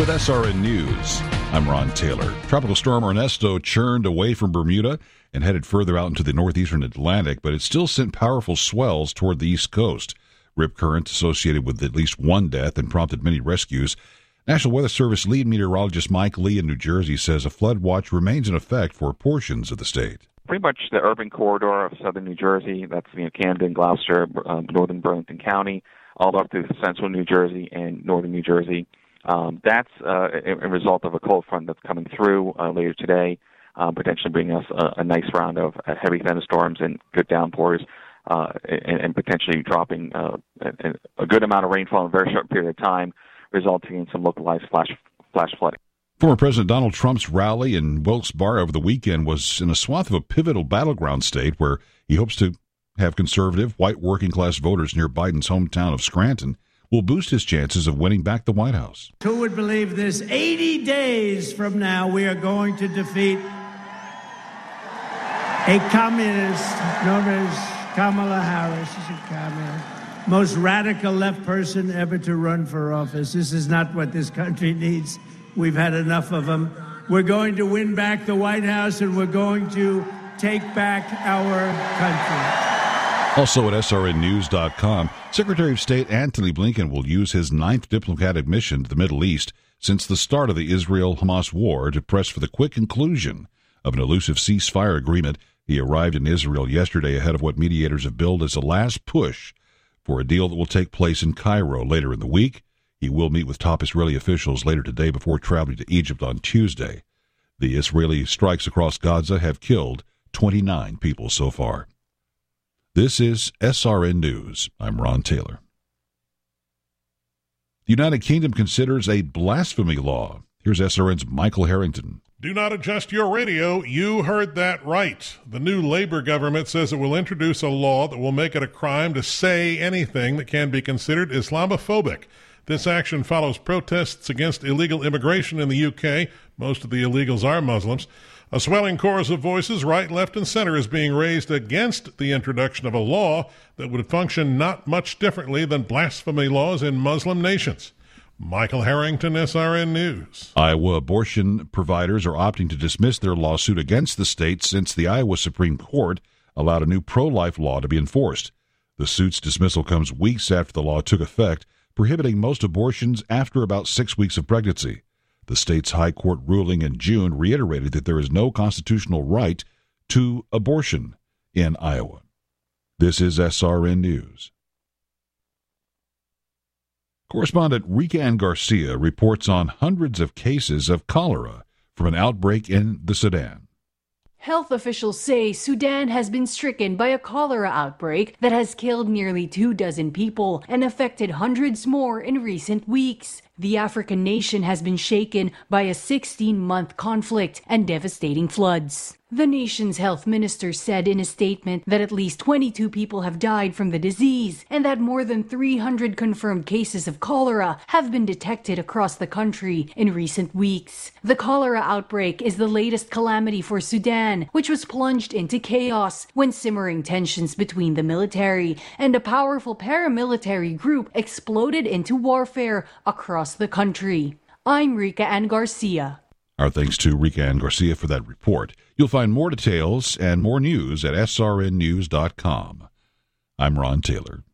with SRN News. I'm Ron Taylor. Tropical storm Ernesto churned away from Bermuda and headed further out into the northeastern Atlantic, but it still sent powerful swells toward the east coast. Rip currents associated with at least one death and prompted many rescues. National Weather Service lead meteorologist Mike Lee in New Jersey says a flood watch remains in effect for portions of the state. Pretty much the urban corridor of southern New Jersey, that's Camden, Gloucester, northern Burlington County, all up through central New Jersey and northern New Jersey. That's a result of a cold front that's coming through later today, potentially bringing us a nice round of heavy thunderstorms and good downpours, and potentially dropping a good amount of rainfall in a very short period of time, resulting in some localized flash flooding. Former President Donald Trump's rally in Wilkes-Barre over the weekend was in a swath of a pivotal battleground state where he hopes to have conservative, white working-class voters near Biden's hometown of Scranton will boost his chances of winning back the White House. Who would believe this? 80 days from now, we are going to defeat a communist known as Kamala Harris. She's a communist. Most radical left person ever to run for office. This is not what this country needs. We've had enough of them. We're going to win back the White House, and we're going to take back our country. Also at srnnews.com, Secretary of State Antony Blinken will use his 9th diplomatic mission to the Middle East since the start of the Israel-Hamas war to press for the quick conclusion of an elusive ceasefire agreement. He arrived in Israel yesterday ahead of what mediators have billed as a last push for a deal that will take place in Cairo later in the week. He will meet with top Israeli officials later today before traveling to Egypt on Tuesday. The Israeli strikes across Gaza have killed 29 people so far. This is SRN News. I'm Ron Taylor. The United Kingdom considers a blasphemy law. Here's SRN's Michael Harrington. Do not adjust your radio. You heard that right. The new Labour government says it will introduce a law that will make it a crime to say anything that can be considered Islamophobic. This action follows protests against illegal immigration in the UK. Most of the illegals are Muslims. A swelling chorus of voices, right, left, and center, is being raised against the introduction of a law that would function not much differently than blasphemy laws in Muslim nations. Michael Harrington, SRN News. Iowa abortion providers are opting to dismiss their lawsuit against the state since the Iowa Supreme Court allowed a new pro-life law to be enforced. The suit's dismissal comes weeks after the law took effect, prohibiting most abortions after about 6 weeks of pregnancy. The state's high court ruling in June reiterated that there is no constitutional right to abortion in Iowa. This is SRN News. Correspondent Rika Ann Garcia reports on hundreds of cases of cholera from an outbreak in the Sudan. Health officials say Sudan has been stricken by a cholera outbreak that has killed nearly 24 people and affected hundreds more in recent weeks. The African nation has been shaken by a 16-month conflict and devastating floods. The nation's health minister said in a statement that at least 22 people have died from the disease and that more than 300 confirmed cases of cholera have been detected across the country in recent weeks. The cholera outbreak is the latest calamity for Sudan, which was plunged into chaos when simmering tensions between the military and a powerful paramilitary group exploded into warfare across the country. I'm Rika Ann Garcia. Our thanks to Rika Ann Garcia for that report. You'll find more details and more news at srnnews.com. I'm Ron Taylor.